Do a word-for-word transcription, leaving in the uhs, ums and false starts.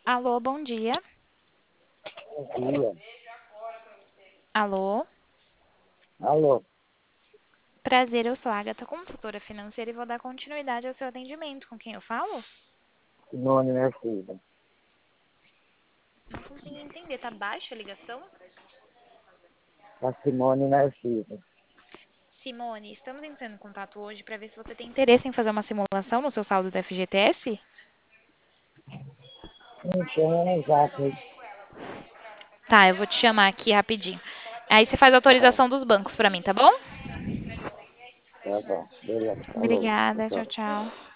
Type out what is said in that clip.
Alô, bom dia. Bom dia. Alô, Alô, prazer, eu sou a Agatha, consultora financeira e vou dar continuidade ao seu atendimento. Com quem eu falo? Simone Mercida. Não consegui entender, tá baixa a ligação? A Simone Mercida. Simone, estamos entrando em contato hoje para ver se você tem interesse em fazer uma simulação no seu saldo do F G T S? Não tem exato. Tá, eu vou te chamar aqui rapidinho. Aí você faz a Tá, autorização dos bancos para mim, tá bom? tá bom. Beleza. Falou. Obrigada, tchau, Tchau. tchau.